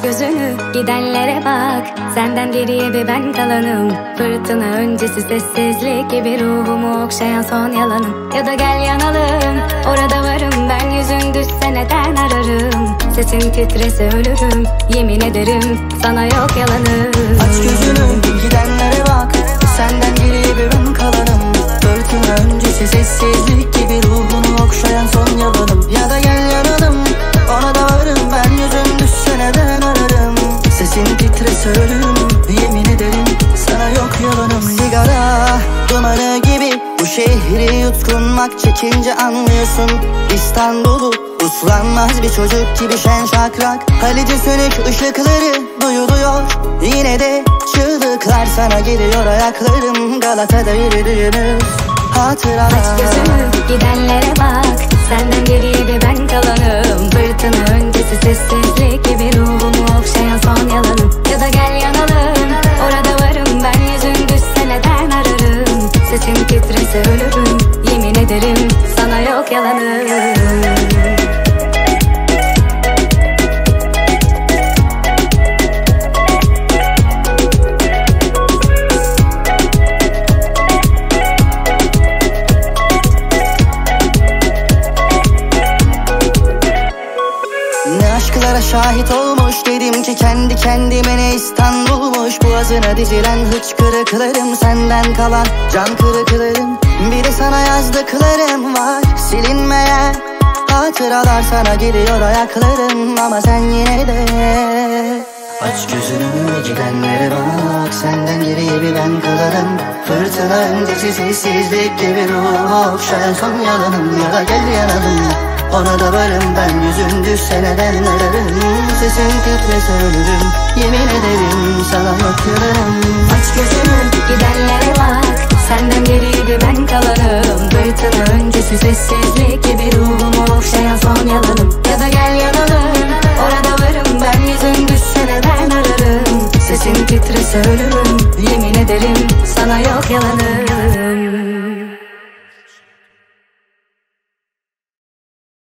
gözünü, gidenlere bak. Senden geriye bir ben kalanım. Fırtına öncesi sessizlik gibi ruhumu okşayan son yalanım. Ya da gel yanalım, orada varım ben. Yüzün düşse neden ararım? Sesin titrese ölürüm, yemin ederim sana yok yalanım. Aç gözünü, gidenlere bak. Senden geriye bir ben kalanım. Fırtına öncesi sessizlik gibi ruhunu okşayan son yalanım. Ya da gel yanalım, ona da varım ben. Yüzün düşse neden ararım? Sesin titrese ölürüm, yemin ederim sana yok yalanım. Sigara dumanı gibi bu şehri yutkunmak, çekince anlıyorsun İstanbul'u. Uslanmaz bir çocuk gibi şen şakrak. Halice sönük ışıkları duyuluyor, yine de çığlıklar sana geliyor ayaklarım. Galata'da yürüdüğümüz hatıralar. Aç gözünü, gidenlere bak. Senden geriye bir ben kalanım. Fırtına öncesi sessizlik gibi ruhumu okşayan son yalanım. Ya da gel yanalım, orada varım ben. Yüzün düşse neden ararım? Sesin titrese ölürüm, yemin ederim sana yok yalanım. Aşklara şahit olmuş, dedim ki kendi kendime ne İstanbul'muş. Boğazına dizilen hıçkırıklarım, senden kalan can kırıklarım. Bir de sana yazdıklarım var, silinmeyen hatıralar. Sana geliyor ayaklarım ama sen yine de aç gözünü, gidenlere bak. Senden geriye bir ben kalanım. Fırtına öncesi sessizlik gibi ruhu okşayan son yalanım. Ya da gel yanalım, ona da varım ben. Yüzün düşse neden ararım? Sesin titrese ölürüm, yemin ederim sana yok yalanım. Aç gözünü, gidenlere bak. Senden geriye bir ben kalanım. Fırtına öncesi sessizlik gibi ruhumu okşayan son yalanım. Ya da gel yanalım, orada varım ben. Yüzün düşse neden ararım? Sesin titrese ölürüm, yemin ederim sana yok yalanım.